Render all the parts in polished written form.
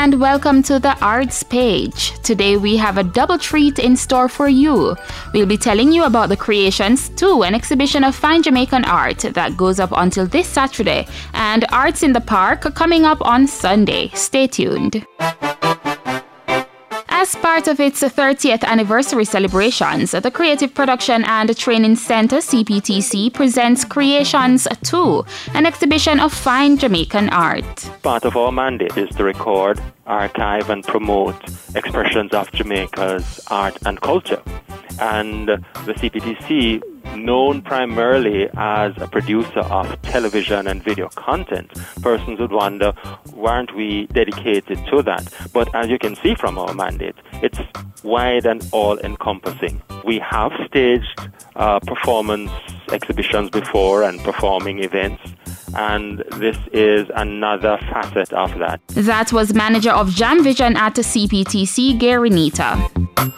and welcome to the Arts page. Today we have a double treat in store for you. We'll be telling you about the Creations 2, an exhibition of fine Jamaican art that goes up until this Saturday, and Arts in the Park coming up on Sunday. Stay tuned. As part of its 30th anniversary celebrations, the Creative Production and Training Center, CPTC, presents Creations 2, an exhibition of fine Jamaican art. Part of our mandate is to record, archive, and promote expressions of Jamaica's art and culture. And the CPTC, known primarily as a producer of television and video content, persons would wonder, why aren't we dedicated to that? But as you can see from our mandate, it's wide and all-encompassing. We have staged performance exhibitions before and performing events, and this is another facet of that. That was manager of Jam Vision at the CPTC, Gary Nita.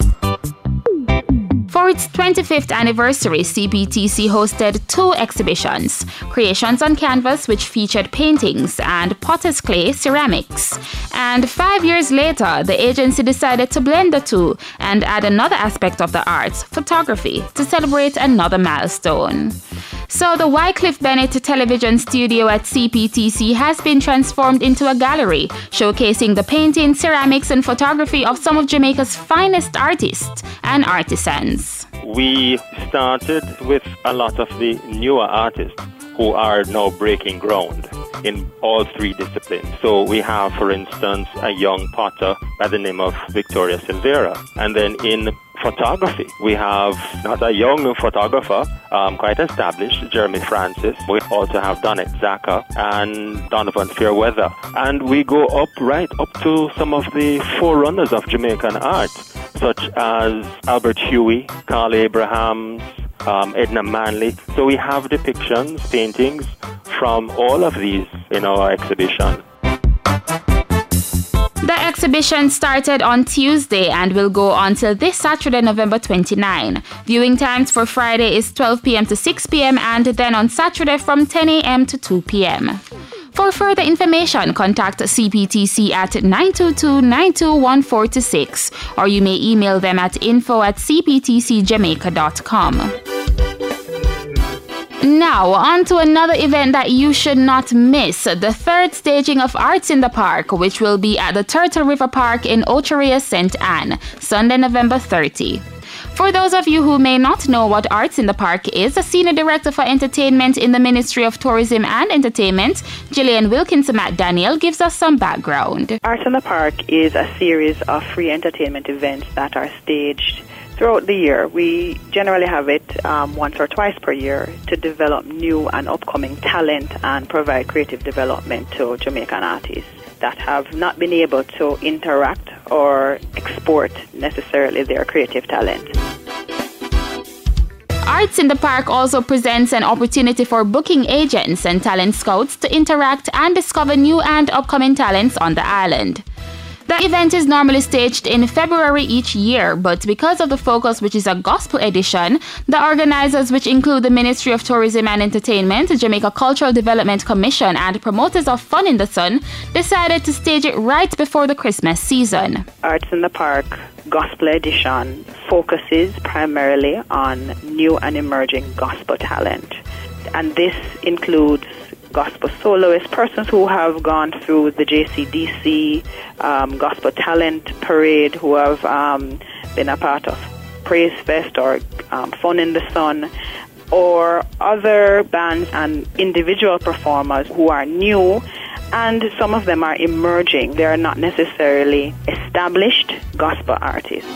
For its 25th anniversary, CPTC hosted 2 exhibitions, Creations on Canvas, which featured paintings, and Potter's Clay ceramics. And 5 years later, the agency decided to blend the two and add another aspect of the arts, photography, to celebrate another milestone. So the Wycliffe Bennett television studio at CPTC has been transformed into a gallery, showcasing the painting, ceramics, and photography of some of Jamaica's finest artists and artisans. We started with a lot of the newer artists who are now breaking ground in all 3 disciplines. So we have, for instance, a young potter by the name of Victoria Silvera. And then in photography, we have not a young photographer, quite established, Jeremy Francis. We also have Donette Zaka and Donovan Fairweather. And we go right up to some of the forerunners of Jamaican art, such as Albert Huey, Carl Abrahams, Edna Manley. So we have depictions, paintings from all of these in our exhibition. The exhibition started on Tuesday and will go until this Saturday, November 29. Viewing times for Friday is 12 p.m. to 6 p.m. and then on Saturday from 10 a.m. to 2 p.m. For further information, contact CPTC at 922-921-426 or you may email them at info@cptcjamaica.com. Now, on to another event that you should not miss, the 3rd staging of Arts in the Park, which will be at the Turtle River Park in Ochorea, St. Anne, Sunday, November 30. For those of you who may not know what Arts in the Park is, the Senior Director for Entertainment in the Ministry of Tourism and Entertainment, Gillian Wilkinson McDaniel, gives us some background. Arts in the Park is a series of free entertainment events that are staged throughout the year. We generally have it once or twice per year to develop new and upcoming talent and provide creative development to Jamaican artists that have not been able to interact or export necessarily their creative talent. Arts in the Park also presents an opportunity for booking agents and talent scouts to interact and discover new and upcoming talents on the island. The event is normally staged in February each year, but because of the focus, which is a gospel edition, the organizers, which include the Ministry of Tourism and Entertainment, the Jamaica Cultural Development Commission, and promoters of Fun in the Sun, decided to stage it right before the Christmas season. Arts in the Park Gospel Edition focuses primarily on new and emerging gospel talent, and this includes gospel soloists, persons who have gone through the JCDC Gospel Talent Parade, who have been a part of Praise Fest or Fun in the Sun, or other bands and individual performers who are new, and some of them are emerging. They are not necessarily established gospel artists.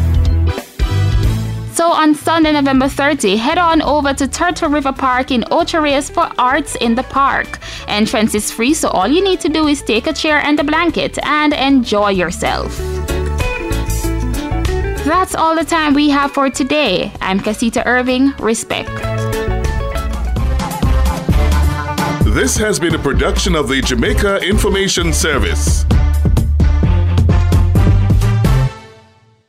So on Sunday, November 30, head on over to Turtle River Park in Ochorea for Arts in the Park. Entrance is free, so all you need to do is take a chair and a blanket and enjoy yourself. That's all the time we have for today. I'm Casita Irving. Respect. This has been a production of the Jamaica Information Service.